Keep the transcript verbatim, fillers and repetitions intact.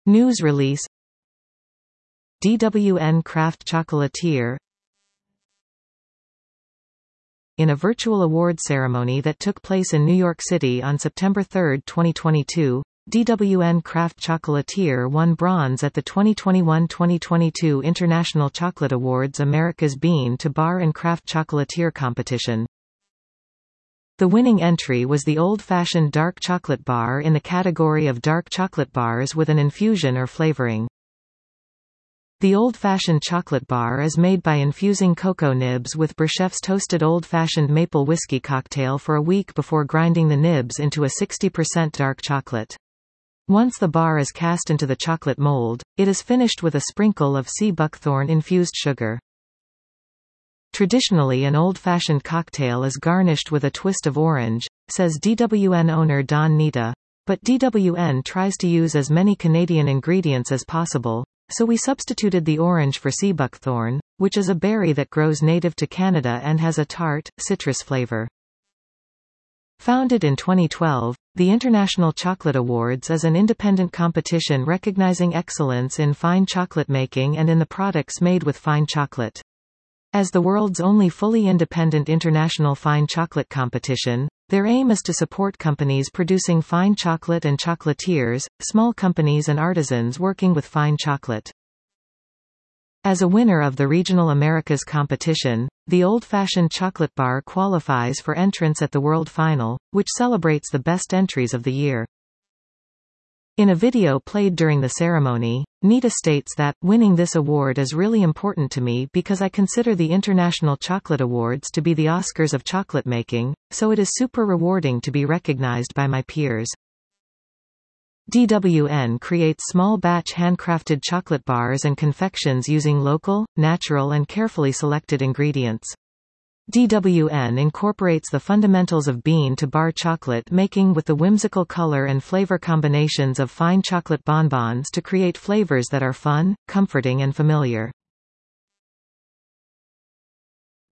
News release. D W N Craft Chocolatier. In a virtual award ceremony that took place in New York City on September third, twenty twenty-two, D W N Craft Chocolatier won bronze at the twenty twenty-one twenty twenty-two International Chocolate Awards America's Bean to Bar and Craft Chocolatier competition. The winning entry was the old-fashioned dark chocolate bar in the category of dark chocolate bars with an infusion or flavoring. The old-fashioned chocolate bar is made by infusing cocoa nibs with Berchef's toasted old-fashioned maple whiskey cocktail for a week before grinding the nibs into a sixty percent dark chocolate. Once the bar is cast into the chocolate mold, it is finished with a sprinkle of sea buckthorn-infused sugar. Traditionally, an old-fashioned cocktail is garnished with a twist of orange, says D W N owner Don Nita. But D W N tries to use as many Canadian ingredients as possible, so we substituted the orange for sea buckthorn, which is a berry that grows native to Canada and has a tart, citrus flavor. Founded in twenty twelve, the International Chocolate Awards is an independent competition recognizing excellence in fine chocolate making and in the products made with fine chocolate. As the world's only fully independent international fine chocolate competition, their aim is to support companies producing fine chocolate and chocolatiers, small companies and artisans working with fine chocolate. As a winner of the Regional Americas competition, the old-fashioned chocolate bar qualifies for entrance at the World Final, which celebrates the best entries of the year. In a video played during the ceremony, Nita states that, "Winning this award is really important to me because I consider the International Chocolate Awards to be the Oscars of chocolate making, so it is super rewarding to be recognized by my peers." D W N creates small-batch handcrafted chocolate bars and confections using local, natural and carefully selected ingredients. D W N incorporates the fundamentals of bean-to-bar chocolate making with the whimsical color and flavor combinations of fine chocolate bonbons to create flavors that are fun, comforting and familiar.